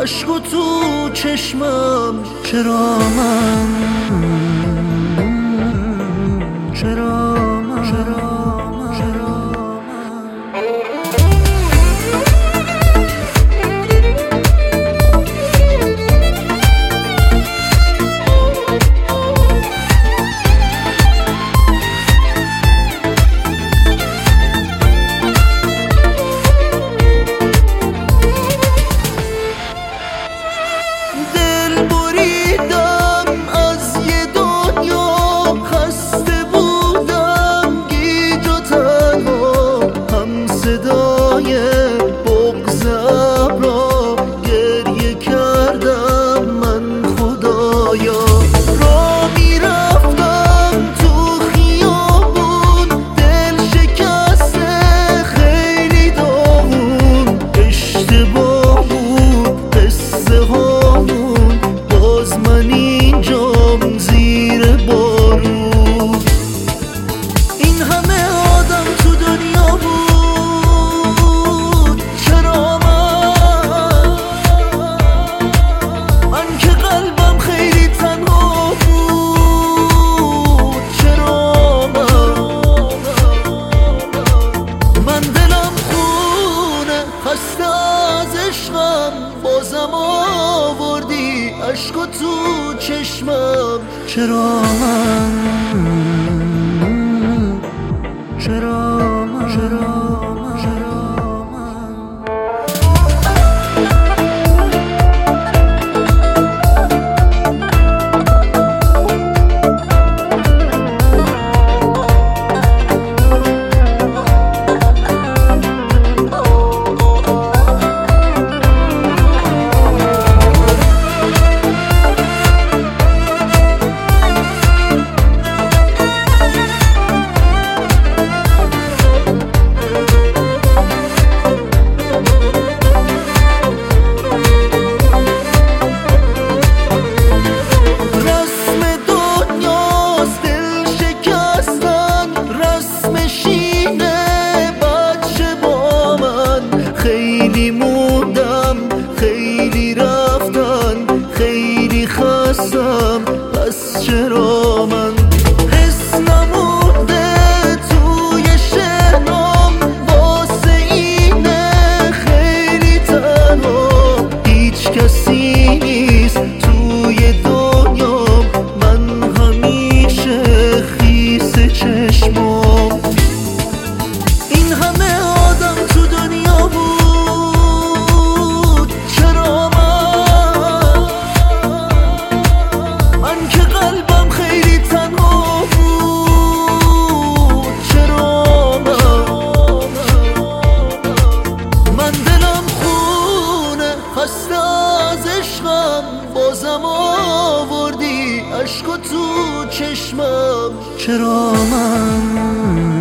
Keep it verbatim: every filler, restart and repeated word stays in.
عشق تو چشمم. چرا من چرا من چرا من چرا بازم آوردی عشق تو چشمم. چرا من چرا من چرا من چرا خیلی موندم، خیلی رفتن، خیلی خستم، پس چرا من حس نمونده توی شهرام واسه اینه خیلی تنها. هیچ کسی نیست توی دنیام، من همیشه خیس چشمام. این همه آدم تو دنیا بود، بازم آوردی عشق تو چشمم. چرا من